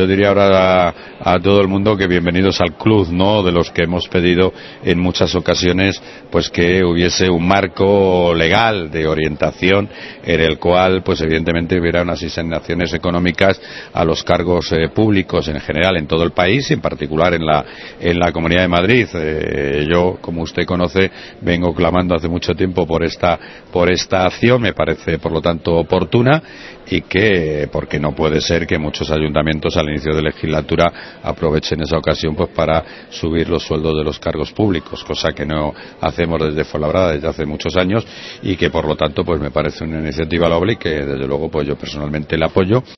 Yo diría ahora a todo el mundo que bienvenidos al club, ¿no? De los que hemos pedido en muchas ocasiones pues que hubiese un marco legal de orientación en el cual pues evidentemente hubiera unas asignaciones económicas a los cargos públicos en general en todo el país y en particular en la Comunidad de Madrid. Yo, como usted conoce, vengo clamando hace mucho tiempo por esta acción, me parece por lo tanto oportuna y que porque no puede ser que muchos ayuntamientos al inicio de legislatura aprovechen esa ocasión pues para subir los sueldos de los cargos públicos, cosa que no hacemos desde Fuenlabrada desde hace muchos años y que por lo tanto pues me parece una iniciativa loable y que desde luego pues yo personalmente la apoyo.